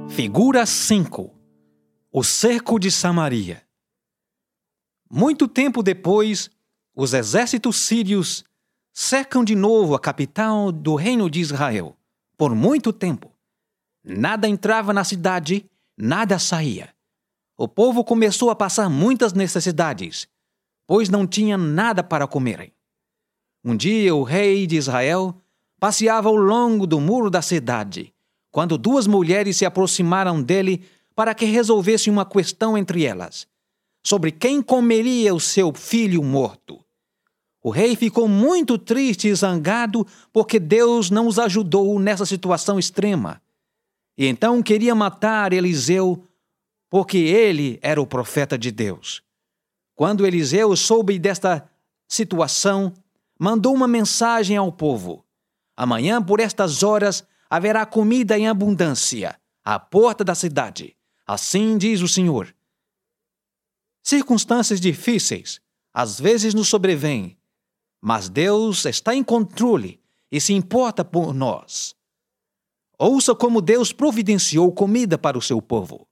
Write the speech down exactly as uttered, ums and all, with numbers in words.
Figura cinco. O cerco de Samaria. Muito tempo depois, os exércitos sírios cercam de novo a capital do reino de Israel. Por muito tempo. Nada entrava na cidade, nada saía. O povo começou a passar muitas necessidades, pois não tinha nada para comerem. Um dia o rei de Israel passeava ao longo do muro da cidade, quando duas mulheres se aproximaram dele para que resolvesse uma questão entre elas, sobre quem comeria o seu filho morto. O rei ficou muito triste e zangado porque Deus não os ajudou nessa situação extrema. E então queria matar Eliseu porque ele era o profeta de Deus. Quando Eliseu soube desta situação, mandou uma mensagem ao povo: amanhã, por estas horas, haverá comida em abundância à porta da cidade. Assim diz o Senhor. Circunstâncias difíceis às vezes nos sobrevêm, mas Deus está em controle e se importa por nós. Ouça como Deus providenciou comida para o seu povo.